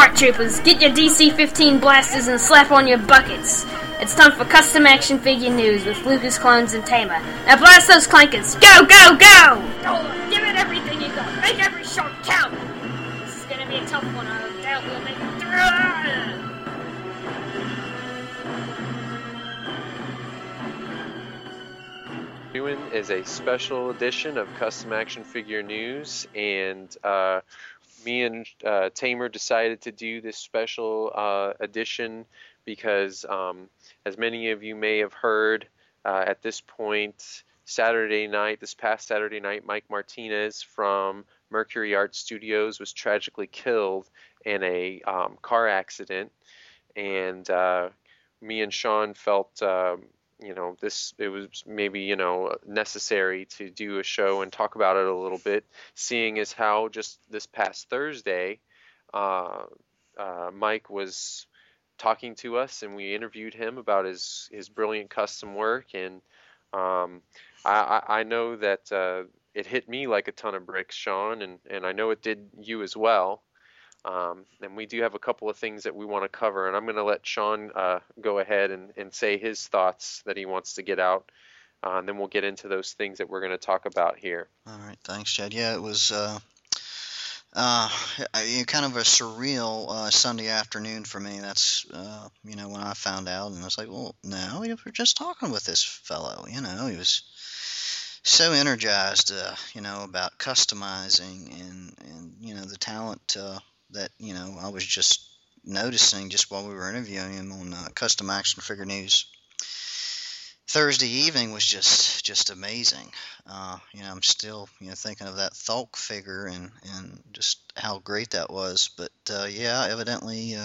Alright, troopers, get your DC-15 blasters and slap on your buckets. It's time for Custom Action Figure News with Lucas Clones and Tamer. Now blast those clankers! Go, go, go! Hold on, give it everything you got. Make every shot count! This is gonna be a tough one. I doubt we'll make it through. Doing is a special edition of Custom Action Figure News, and me and Tamer decided to do this special edition because, as many of you may have heard, at this point, this past Saturday night, Mike Martinez from Mercury Art Studios was tragically killed in a car accident, and me and Sean felt it was maybe, necessary to do a show and talk about it a little bit, seeing as how just this past Thursday, Mike was talking to us and we interviewed him about his brilliant custom work. And I know that it hit me like a ton of bricks, Sean, and I know it did you as well. And we do have a couple of things that we want to cover, and I'm going to let Sean go ahead and say his thoughts that he wants to get out, and then we'll get into those things that we're going to talk about here. All right, thanks, Chad. Yeah, it was kind of a surreal Sunday afternoon for me. That's when I found out, and I was like, well, no, we were just talking with this fellow. He was so energized, about customizing and the talent that I was just noticing just while we were interviewing him on Custom Action Figure News. Thursday evening was just amazing. I'm still thinking of that Thulk figure and just how great that was. But evidently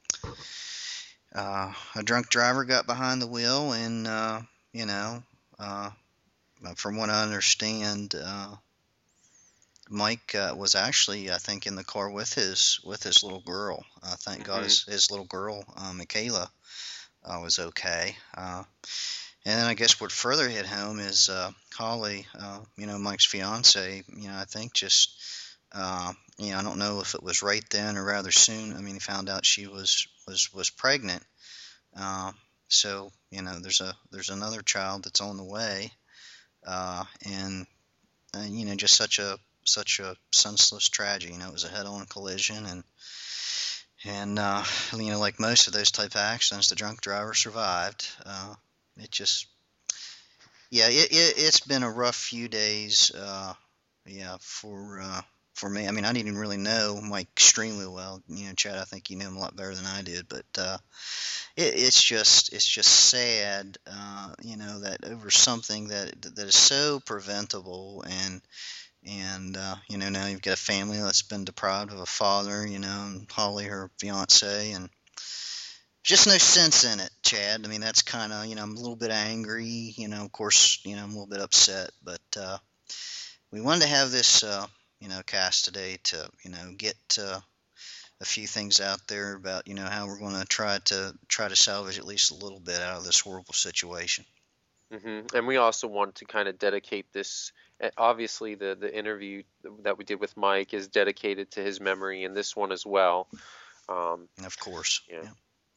a drunk driver got behind the wheel, and from what I understand, Mike was actually, I think, in the car with his little girl. Thank God his little girl, Michaela, was okay. And then I guess what further hit home is Holly, Mike's fiance. I think just, I don't know if it was right then or rather soon. I mean, he found out she was pregnant. So there's another child that's on the way, and just such a senseless tragedy. It was a head-on collision, and like most of those type of accidents, the drunk driver survived. It's been a rough few days, for me. I mean, I didn't even really know Mike extremely well. Chad, I think you knew him a lot better than I did, but it's just sad, that over something that is so preventable, and now you've got a family that's been deprived of a father, and Holly, her fiance, and just no sense in it, Chad. I mean, that's kind of, I'm a little bit angry, of course, I'm a little bit upset, but we wanted to have this, cast today to, get a few things out there about, how we're going to try to salvage at least a little bit out of this horrible situation. Mm-hmm. And we also want to kind of dedicate this. Obviously, the interview that we did with Mike is dedicated to his memory, and this one as well. Of course. Yeah.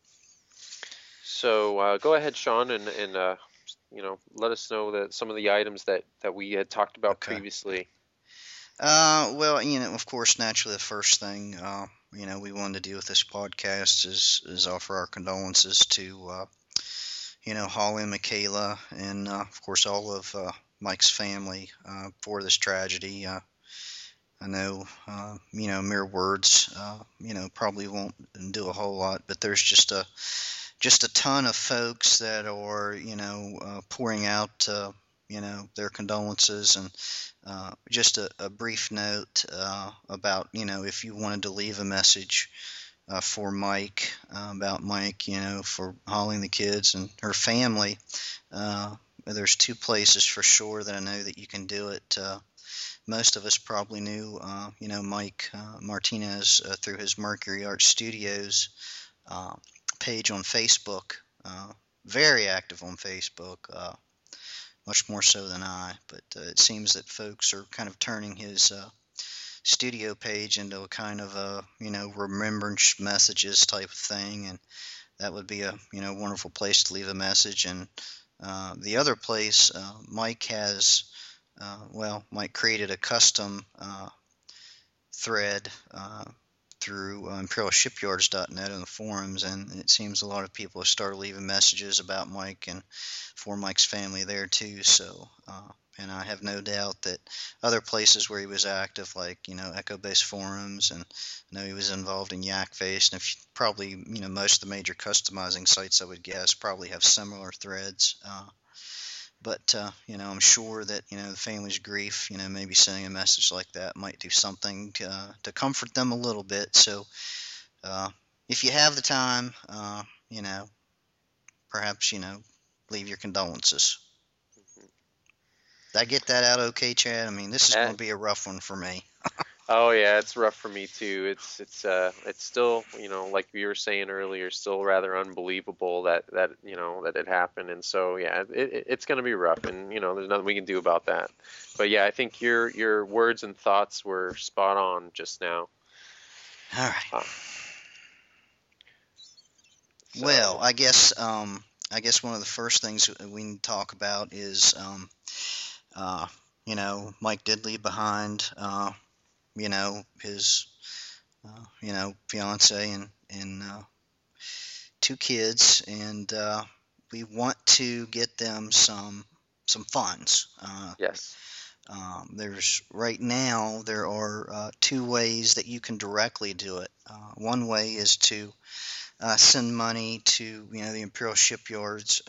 So go ahead, Sean, and let us know that some of the items that we had talked about previously. Well, of course, naturally, the first thing we wanted to do with this podcast is offer our condolences to Holly and Michaela, and of course all of Mike's family for this tragedy. I know, mere words, probably won't do a whole lot, but there's just a ton of folks that are, pouring out, their condolences, and just a brief note about, if you wanted to leave a message for Mike, about Mike, for Holly and the kids and her family. There's two places for sure that I know that you can do it. Most of us probably knew, Mike Martinez through his Mercury Art Studios page on Facebook. Very active on Facebook, much more so than I. But it seems that folks are kind of turning his studio page into a kind of a, remembrance messages type of thing, and that would be a, wonderful place to leave a message. And the other place, Mike has, Mike created a custom thread through ImperialShipyards.net in the forums, and it seems a lot of people have started leaving messages about Mike and for Mike's family there too. So, and I have no doubt that other places where he was active, like Echo Base forums, and I know he was involved in Yakface, and probably most of the major customizing sites, I would guess, probably have similar threads. But I'm sure that the family's grief, maybe sending a message like that might do something to comfort them a little bit. So if you have the time, perhaps leave your condolences. Did I get that out okay, Chad? I mean, this is going to be a rough one for me. Oh yeah, it's rough for me too. It's still, like we were saying earlier, still rather unbelievable that it happened. And so yeah, it's going to be rough, and there's nothing we can do about that. But yeah, I think your words and thoughts were spot on just now. All right. Well, I guess one of the first things we need to talk about is Mike did leave behind his fiance and two kids, and we want to get them some funds. Yes. There are two ways that you can directly do it. One way is to send money to the Imperial Shipyards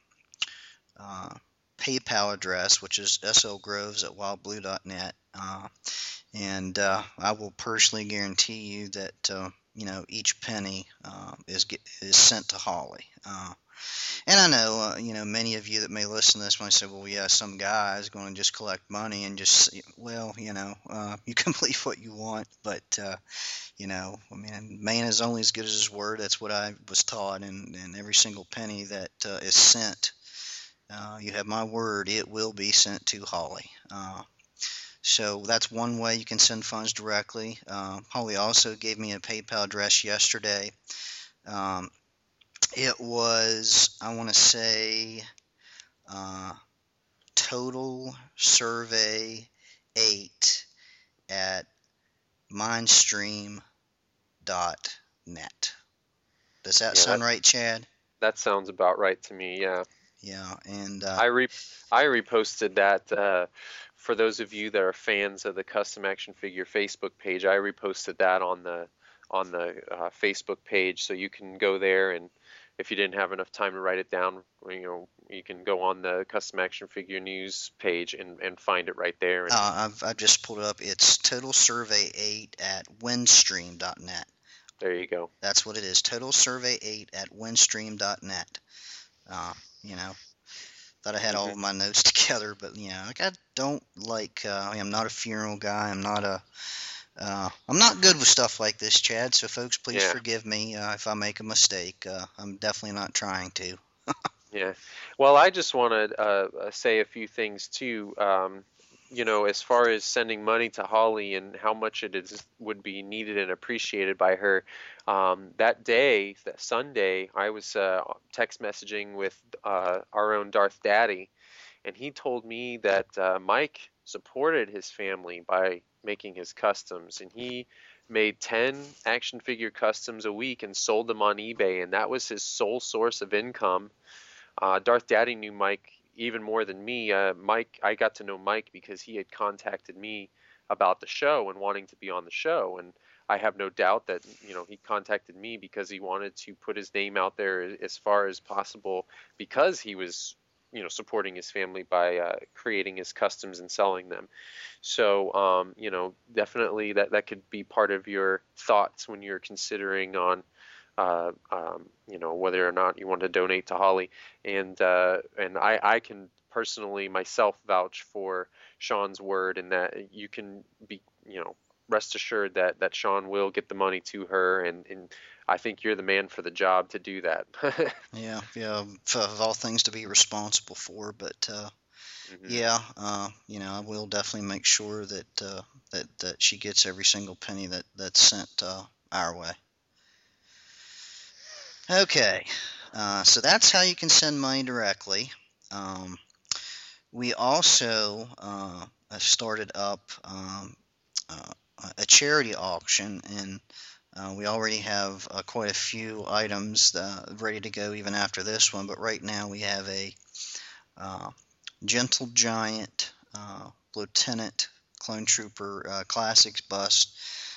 PayPal address, which is slgroves@wildblue.net, and I will personally guarantee you that each penny is sent to Holly. And I know many of you that may listen to this might say, well, yeah, some guy is going to just collect money and just, you can believe what you want, but man is only as good as his word. That's what I was taught, and every single penny that is sent, you have my word, it will be sent to Holly. So that's one way you can send funds directly. Holly also gave me a PayPal address yesterday. It was, I want to say, Total Survey 8 at Mindstream.net. Does that sound right, Chad? That sounds about right to me, yeah. Yeah, and I reposted that for those of you that are fans of the Custom Action Figure Facebook page. I reposted that on the Facebook page, so you can go there, and if you didn't have enough time to write it down, you can go on the Custom Action Figure News page and find it right there. And I've just pulled it up. It's Total Survey 8 at Windstream.net. There you go. That's what it is. Total Survey 8 at Windstream.net. Thought I had all of my notes together, but I don't like. I'm not a funeral guy. I'm not good with stuff like this, Chad. So folks, please forgive me if I make a mistake. I'm definitely not trying to. Yeah. Well, I just want to say a few things too. As far as sending money to Holly and how much would be needed and appreciated by her. That Sunday, I was text messaging with our own Darth Daddy, and he told me that Mike supported his family by making his customs, and he made 10 action figure customs a week and sold them on eBay, and that was his sole source of income. Darth Daddy knew Mike even more than me. I got to know Mike because he had contacted me about the show and wanting to be on the show, and I have no doubt that he contacted me because he wanted to put his name out there as far as possible, because he was supporting his family by creating his customs and selling them. So definitely that could be part of your thoughts when you're considering on whether or not you want to donate to Holly. And I can personally myself vouch for Sean's word, and that you can be rest assured that Sean will get the money to her, and I think you're the man for the job to do that. Yeah, of all things to be responsible for, but I will definitely make sure that that she gets every single penny that's sent our way. Okay, so that's how you can send money directly. We also started up a charity auction, and we already have quite a few items ready to go even after this one. But right now we have a Gentle Giant Lieutenant Clone Trooper Classics bust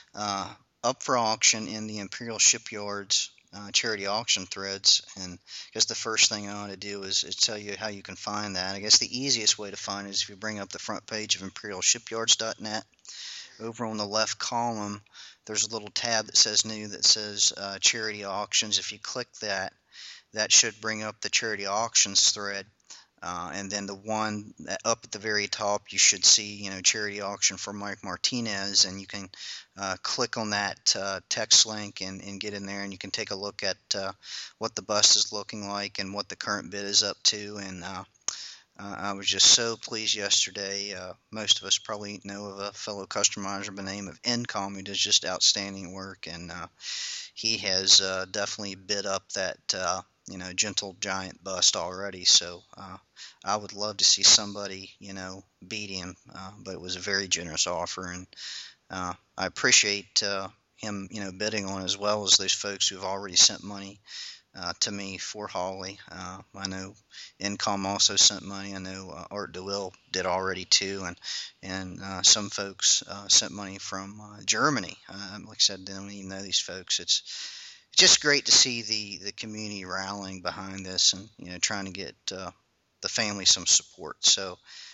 up for auction in the Imperial Shipyards charity auction threads. And I guess the first thing I ought to do is tell you how you can find that. I guess the easiest way to find it is if you bring up the front page of imperialshipyards.net. Over on the left column, there's a little tab that says New, that says Charity Auctions. If you click that, that should bring up the Charity Auctions thread. And then the one up at the very top, you should see, Charity Auction for Mike Martinez, and you can click on that text link and get in there, and you can take a look at what the bust is looking like and what the current bid is up to. And I was just so pleased yesterday. Most of us probably know of a fellow customizer by the name of Incom who does just outstanding work, and he has definitely bid up that Gentle Giant bust already. So I would love to see somebody beat him, but it was a very generous offer, and I appreciate him bidding on, as well as those folks who have already sent money to me for Holly. I know Incom also sent money. I know Art DeWill did already too, and some folks sent money from Germany. Like I said, I don't even know these folks. It's just great to see the community rallying behind this, and trying to get the family some support. So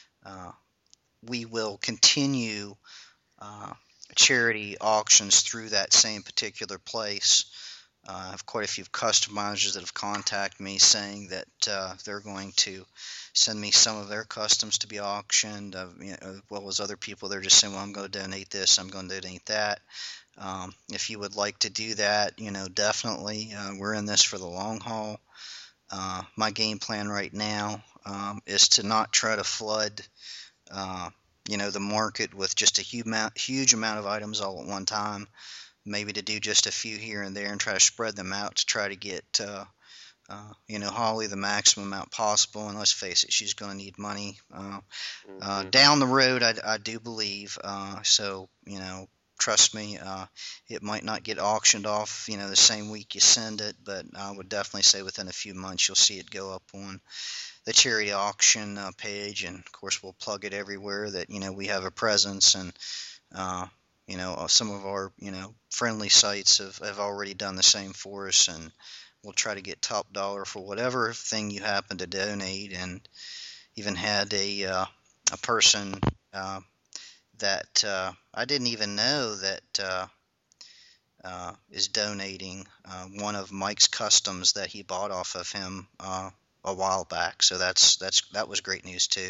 we will continue charity auctions through that same particular place. I have quite a few customizers that have contacted me saying that they're going to send me some of their customs to be auctioned, as well as other people. They're just saying, well, I'm going to donate this, I'm going to donate that. If you would like to do that, definitely. We're in this for the long haul. My game plan right now is to not try to flood the market with just a huge amount of items all at one time. Maybe to do just a few here and there and try to spread them out to try to get Holly the maximum amount possible. And let's face it, she's going to need money down the road, I do believe. So trust me, it might not get auctioned off the same week you send it, but I would definitely say within a few months you'll see it go up on the charity auction page. And of course we'll plug it everywhere that we have a presence. And some of our friendly sites have already done the same for us, and we'll try to get top dollar for whatever thing you happen to donate. And even had a person that I didn't even know that is donating one of Mike's customs that he bought off of him a while back. So that was great news too.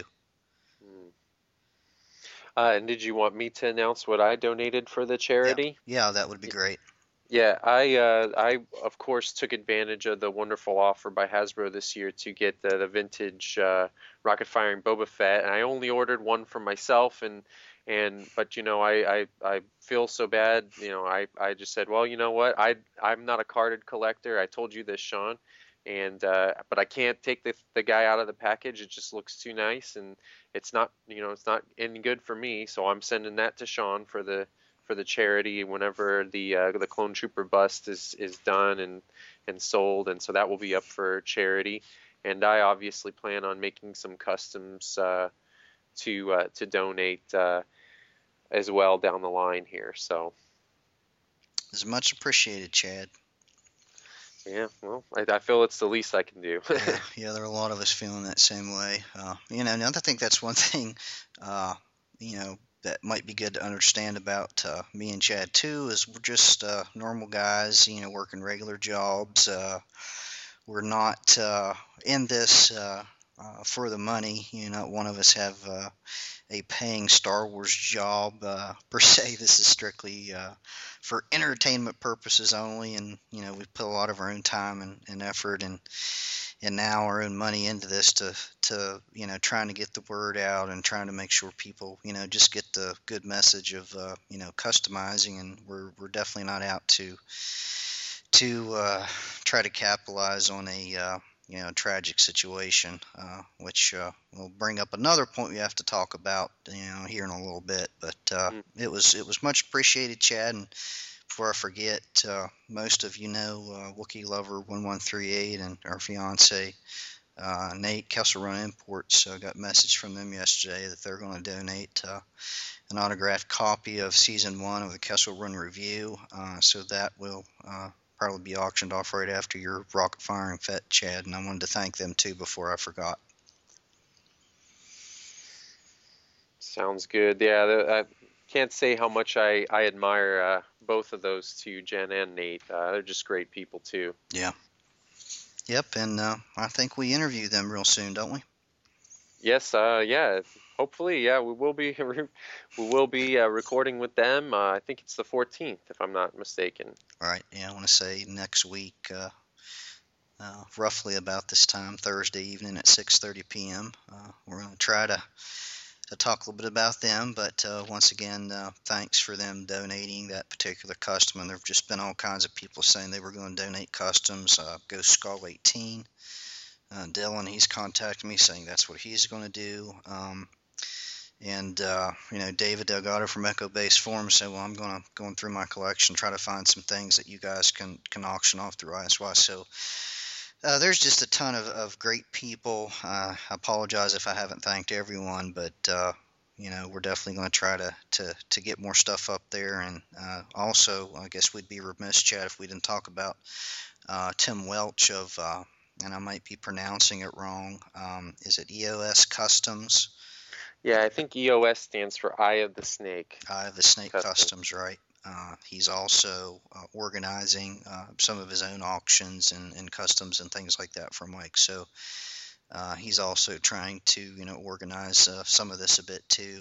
And did you want me to announce what I donated for the charity? Yeah, that would be great. Yeah, I of course took advantage of the wonderful offer by Hasbro this year to get the vintage rocket firing Boba Fett, and I only ordered one for myself, but I feel so bad. I just said, well, you know what, I'm not a carded collector. I told you this, Sean. And but I can't take the guy out of the package. It just looks too nice, and it's not any good for me. So I'm sending that to Sean for the charity whenever the Clone Trooper bust is done and sold, and so that will be up for charity. And I obviously plan on making some customs to donate as well down the line here. So it's much appreciated, Chad. Yeah, well, I feel it's the least I can do. Yeah, there are a lot of us feeling that same way. And I think that's one thing, that might be good to understand about me and Chad too, is we're just normal guys, working regular jobs. We're not in this for the money. Not one of us have a paying Star Wars job per se. This is strictly for entertainment purposes only, and we put a lot of our own time and effort and now our own money into this to trying to get the word out and trying to make sure people just get the good message of customizing, and we're definitely not out to try to capitalize on a tragic situation, which will bring up another point we have to talk about here in a little bit. But it was much appreciated, Chad. And before I forget, most of Wookiee Lover 1138 and our fiance Nate, Kessel Run Imports, got a message from them yesterday that they're going to donate an autographed copy of Season 1 of the Kessel Run Review, so that will probably be auctioned off right after your rocket firing fet, Chad, and I wanted to thank them too before I forgot. Sounds good. Yeah, I can't say how much I admire both of those two, Jen and Nate. They're just great people too. Yeah. Yep, and I think we interview them real soon, don't we? Yes, yeah. Hopefully, yeah, we will be recording with them. I think it's the 14th, if I'm not mistaken. All right. Yeah, I want to say next week, roughly about this time, Thursday evening at 6:30 p.m. We're going to try to talk a little bit about them, but once again, thanks for them donating that particular custom. And there have just been all kinds of people saying they were going to donate customs. Ghost Skull 18. Dylan, he's contacted me saying that's what he's going to do. And David Delgado from Echo Base Forums said, well, I'm going through my collection, try to find some things that you guys can auction off through ISY. So there's just a ton of great people. I apologize if I haven't thanked everyone, but we're definitely going to try to get more stuff up there. And also, I guess we'd be remiss, Chad, if we didn't talk about Tim Welch of, and I might be pronouncing it wrong, is it EOS Customs? Yeah, I think EOS stands for Eye of the Snake. Eye of the Snake Customs, right. He's also organizing some of his own auctions and customs and things like that for Mike. So he's also trying to, organize some of this a bit too.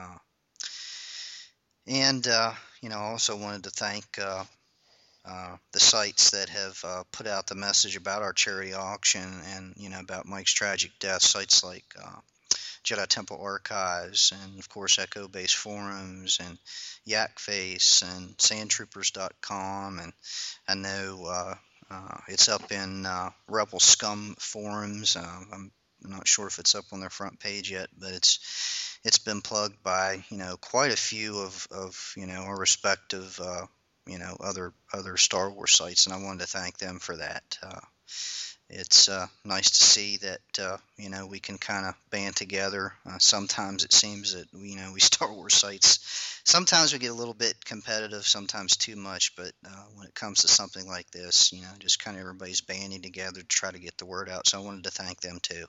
And I also wanted to thank the sites that have put out the message about our charity auction and, about Mike's tragic death. Sites like Jedi Temple Archives, and of course Echo Base Forums and Yakface and Sandtroopers.com, and I know it's up in Rebel Scum Forums. I'm not sure if it's up on their front page yet, but it's been plugged by quite a few of our respective other Star Wars sites, and I wanted to thank them for that. It's nice to see that we can kind of band together. Sometimes it seems that we Star Wars sites, sometimes we get a little bit competitive, sometimes too much. But when it comes to something like this, just kind of everybody's banding together to try to get the word out. So I wanted to thank them too.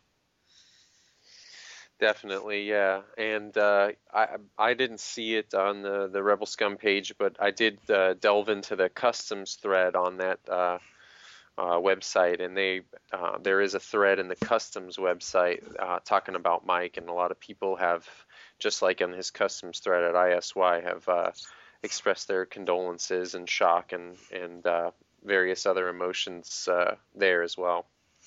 Definitely, yeah. And I didn't see it on the Rebel Scum page, but I did delve into the customs thread on that website, and there is a thread in the customs website talking about Mike, and a lot of people have, just like on his customs thread at ISY, have expressed their condolences and shock and various other emotions there as well.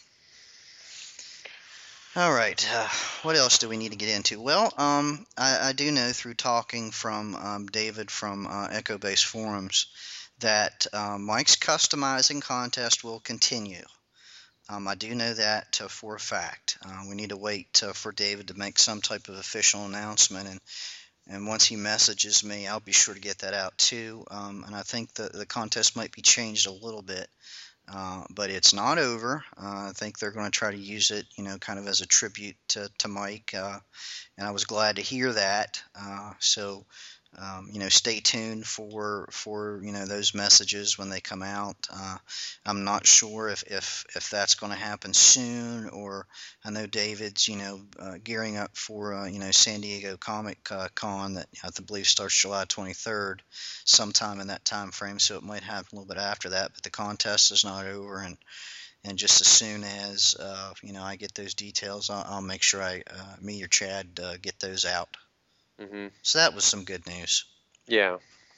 All right, what else do we need to get into? Well, I do know through talking from David from Echo Base Forums that Mike's customizing contest will continue. I do know that for a fact. We need to wait for David to make some type of official announcement, and once he messages me, I'll be sure to get that out too. And I think the contest might be changed a little bit, but it's not over. I think they're going to try to use it, kind of as a tribute to Mike, and I was glad to hear that. So stay tuned for those messages when they come out. I'm not sure if that's going to happen soon, or I know David's gearing up for San Diego Comic Con that I believe starts July 23rd, sometime in that time frame. So it might happen a little bit after that. But the contest is not over, and just as soon as I get those details, I'll make sure me or Chad get those out. Hmm. So that was some good news. Yeah.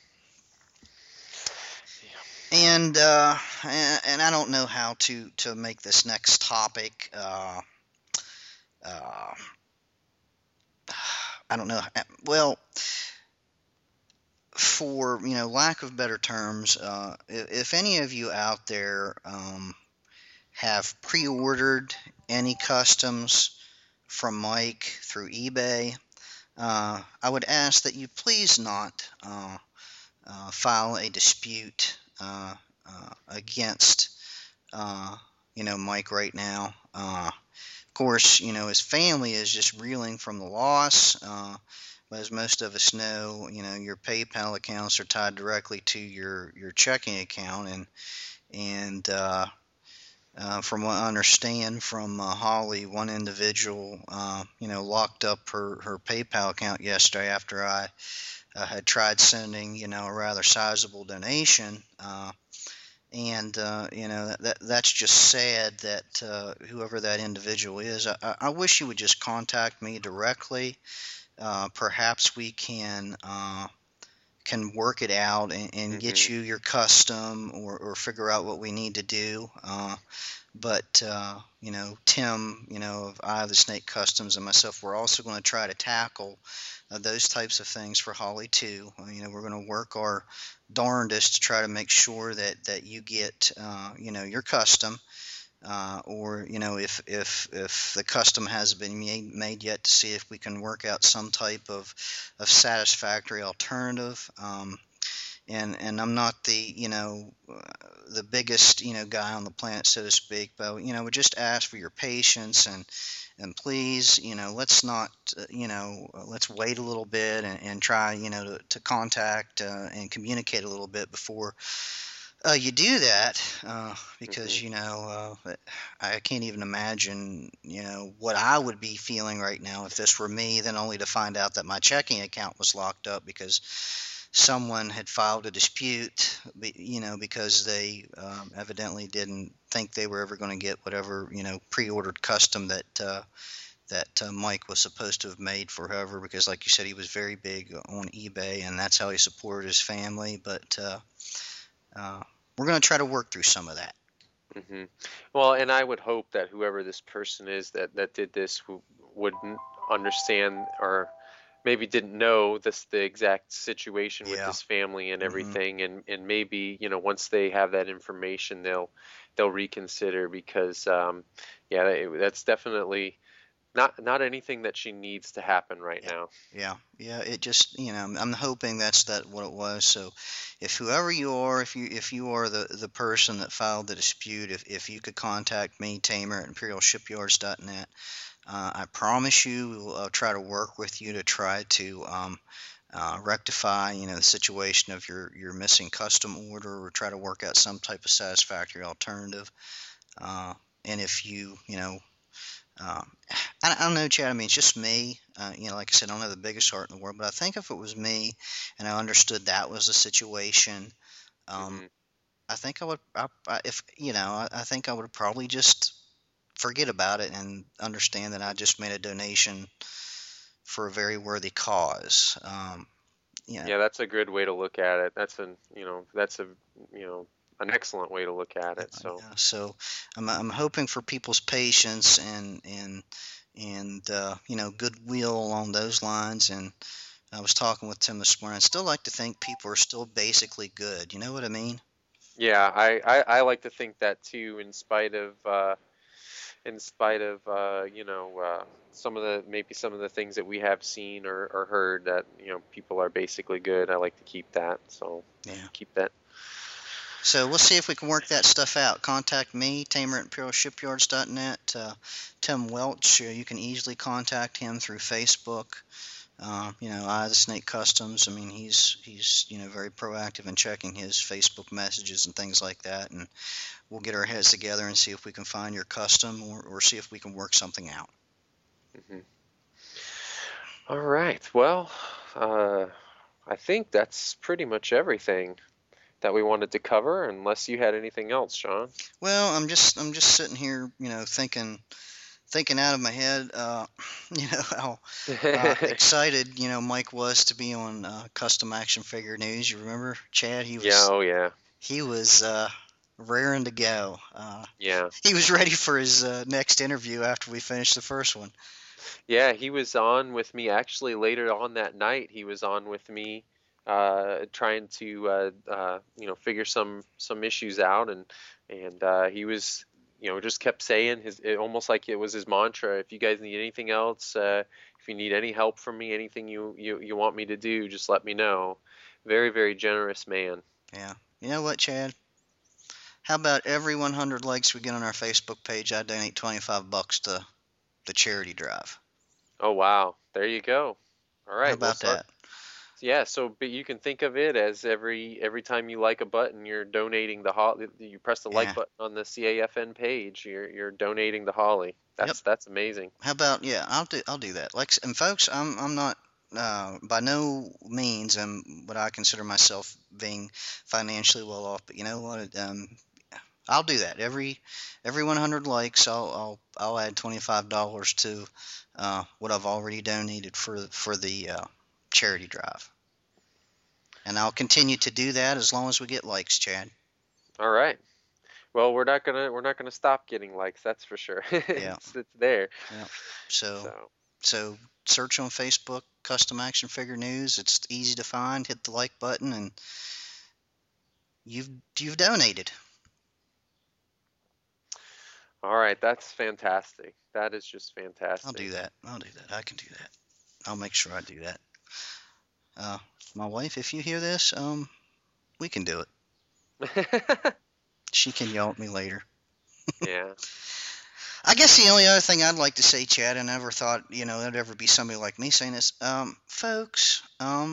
And I don't know how to make this next topic. I don't know. Well, for lack of better terms, if any of you out there have pre-ordered any customs from Mike through eBay, I would ask that you please not file a dispute against Mike right now. Of course, his family is just reeling from the loss. But as most of us know, your PayPal accounts are tied directly to your checking account, and from what I understand from Holly, one individual, locked up her PayPal account yesterday after I had tried sending, a rather sizable donation. And that's just sad that whoever that individual is, I wish you would just contact me directly. Perhaps we can work it out and get you your custom, or figure out what we need to do. But Tim, of Eye of the Snake Customs, and myself, we're also going to try to tackle those types of things for Holly too. We're going to work our darndest to try to make sure that you get your custom, or if the custom hasn't been made yet, to see if we can work out some type of satisfactory alternative. And I'm not the biggest guy on the planet, so to speak, but we just ask for your patience, and please, let's not let's wait a little bit, and try to contact and communicate a little bit before you do that, because I can't even imagine what I would be feeling right now if this were me, then only to find out that my checking account was locked up because someone had filed a dispute, because they evidently didn't think they were ever going to get whatever pre-ordered custom that Mike was supposed to have made for whoever, because like you said, he was very big on eBay, and that's how he supported his family. But we're going to try to work through some of that. Hmm. Well, and I would hope that whoever this person is that did this wouldn't understand, or maybe didn't know the exact situation with Yeah. this family and Mhm. everything, and maybe once they have that information, they'll reconsider, because that's definitely not anything that she needs to happen right now. Yeah, it just, I'm hoping that's what it was. So, if whoever you are, if you are the person that filed the dispute, if you could contact me, Tamer at ImperialShipyards.net, I promise you we'll try to work with you to try to rectify, the situation of your missing custom order, or try to work out some type of satisfactory alternative. And if I don't know, Chad. I mean, it's just me. Like I said, I don't have the biggest heart in the world, but I think if it was me and I understood that was the situation, Hmm. I think I would. I think I would probably just forget about it and understand that I just made a donation for a very worthy cause. Yeah, that's a good way to look at it. That's an excellent way to look at it. So. Yeah, so I'm hoping for people's patience and goodwill along those lines. And I was talking with Tim this morning. I still like to think people are still basically good. You know what I mean? Yeah, I like to think that too, in spite of some of the things that we have seen or heard, that people are basically good. I like to keep that. So Yeah. keep that. So we'll see if we can work that stuff out. Contact me, Tamer at ImperialShipyards.net. Tim Welch, you can easily contact him through Facebook. Eye of the Snake Customs. I mean, he's very proactive in checking his Facebook messages and things like that. And we'll get our heads together and see if we can find your custom, or see if we can work something out. Hmm. All right. Well, I think that's pretty much everything. that we wanted to cover, unless you had anything else, Sean. Well, I'm just sitting here, thinking out of my head, how excited, Mike was to be on Custom Action Figure News. You remember, Chad? Yeah, oh yeah. He was raring to go. Yeah. He was ready for his next interview after we finished the first one. Yeah, he was on with me actually later on that night. He was on with me, trying to figure some issues out, and he was, just kept saying almost like it was his mantra. If you guys need anything else, if you need any help from me, anything you want me to do, just let me know. Very, very generous man. Yeah. You know what, Chad? How about every 100 likes we get on our Facebook page, I donate $25 to the charity drive. Oh wow, there you go. All right. How about that? Yeah, but you can think of it as every time you like a button, you're donating you press the like button on the CAFN page, you're donating the Holly. That's amazing. How about, I'll do that. And folks, I'm not by no means am what I consider myself being financially well off, but you know what? I'll do that. Every 100 likes, I'll add $25 to what I've already donated for the charity drive, and I'll continue to do that as long as we get likes, Chad. All right. Well, we're not gonna stop getting likes. That's for sure. Yeah. It's there. Yeah. So search on Facebook, Custom Action Figure News. It's easy to find. Hit the like button, and you've donated. All right, that's fantastic. That is just fantastic. I'll do that. I can do that. I'll make sure I do that. My wife, if you hear this, we can do it. She can yell at me later. Yeah. I guess the only other thing I'd like to say, Chad, I never thought, there'd ever be somebody like me saying this, folks,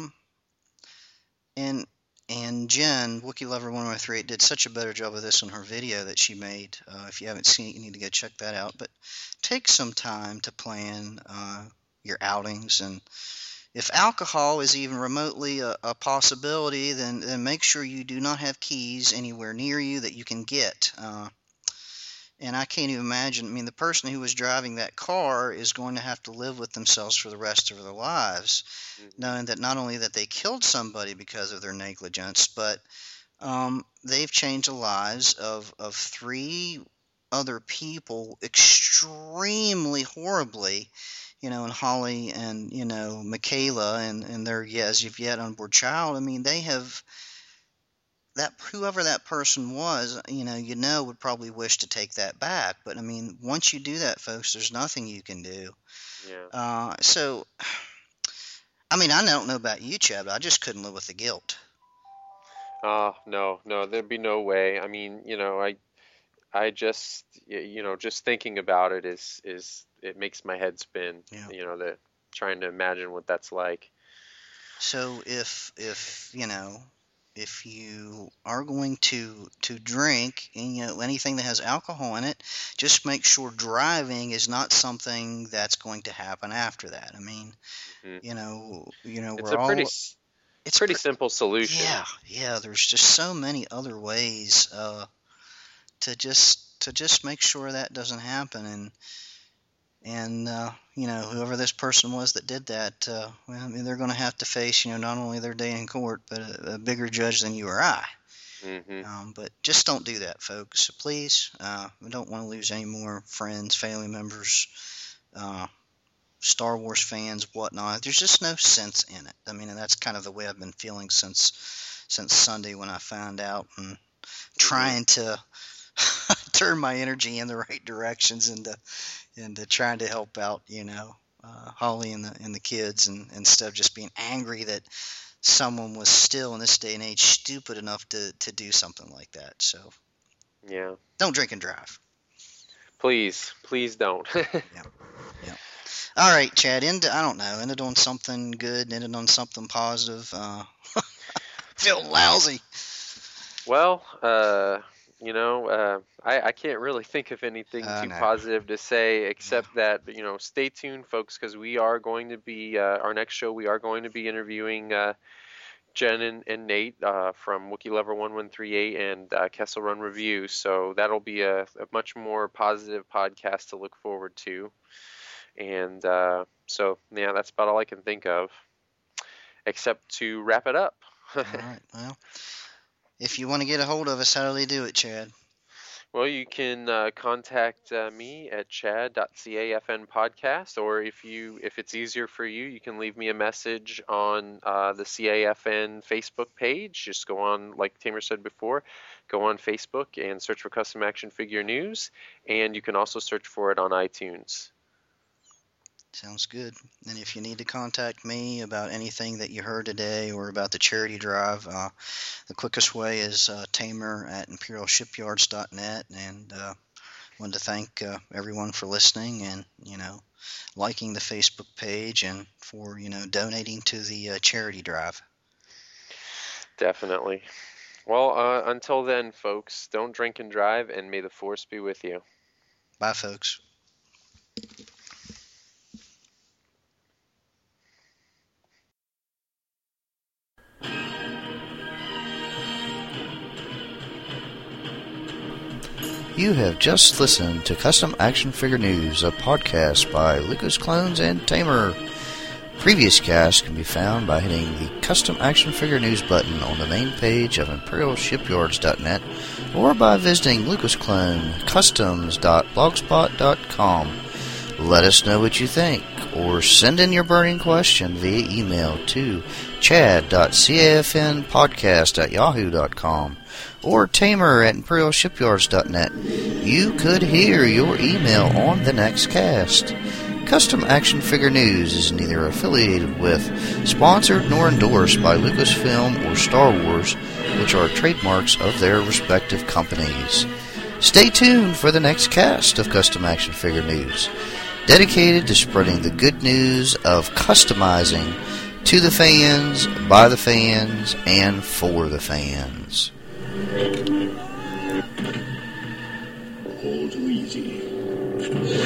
and Jen, Wookiee Lover 1038, did such a better job of this on her video that she made. If you haven't seen it, you need to go check that out. But take some time to plan your outings, and if alcohol is even remotely a possibility, then make sure you do not have keys anywhere near you that you can get. And I can't even imagine. I mean, the person who was driving that car is going to have to live with themselves for the rest of their lives, knowing that not only that they killed somebody because of their negligence, but they've changed the lives of 3 other people extremely horribly. And Holly and Michaela and their as of yet unborn child. I mean, they have. That whoever that person was, would probably wish to take that back. But I mean, once you do that, folks, there's nothing you can do. Yeah. So, I mean, I don't know about you, Chad, but I just couldn't live with the guilt. No, there'd be no way. I mean, I just, just thinking about it is it makes my head spin. Yeah. Trying to imagine what that's like. So if you are going to drink, and anything that has alcohol in it, just make sure driving is not something that's going to happen after that. I mean, it's a pretty simple solution. Yeah. There's just so many other ways to just make sure that doesn't happen, and whoever this person was that did that, they're going to have to face, not only their day in court, but a bigger judge than you or I. Mm-hmm. But just don't do that, folks. So please, we don't want to lose any more friends, family members, Star Wars fans, whatnot. There's just no sense in it. I mean, and that's kind of the way I've been feeling since Sunday when I found out, and trying to turn my energy in the right directions and trying to help out, Holly and the kids, and instead of just being angry that someone was still in this day and age stupid enough to do something like that. So yeah, don't drink and drive. Please don't. Yeah. All right, Chad. I don't know. Ended on something good. Ended on something positive. Feel lousy. Well, I can't really think of anything too positive to say except that, stay tuned, folks, because we are going to be, our next show, we are going to be interviewing Jen and Nate from Wookiee Lover 1138 and Kessel Run Review. So that'll be a much more positive podcast to look forward to. And so, yeah, that's about all I can think of, except to wrap it up. All right. Well, if you want to get a hold of us, how do they do it, Chad? Well, you can contact me at chad.cafnpodcast, or if it's easier for you, you can leave me a message on the CAFN Facebook page. Just go on, like Tamer said before, go on Facebook and search for Custom Action Figure News, and you can also search for it on iTunes. Sounds good. And if you need to contact me about anything that you heard today or about the charity drive, the quickest way is tamer@imperialshipyards.net. And wanted to thank everyone for listening and, liking the Facebook page and for, donating to the charity drive. Definitely. Well, until then, folks, don't drink and drive, and may the Force be with you. Bye, folks. You have just listened to Custom Action Figure News, a podcast by Lucas Clones and Tamer. Previous casts can be found by hitting the Custom Action Figure News button on the main page of ImperialShipyards.net or by visiting LucasCloneCustoms.blogspot.com. Let us know what you think, or send in your burning question via email to chad.cafnpodcast@yahoo.com or tamer@imperialshipyards.net. You could hear your email on the next cast. Custom Action Figure News is neither affiliated with, sponsored, nor endorsed by Lucasfilm or Star Wars, which are trademarks of their respective companies. Stay tuned for the next cast of Custom Action Figure News, dedicated to spreading the good news of customizing to the fans, by the fans, and for the fans. All too easy.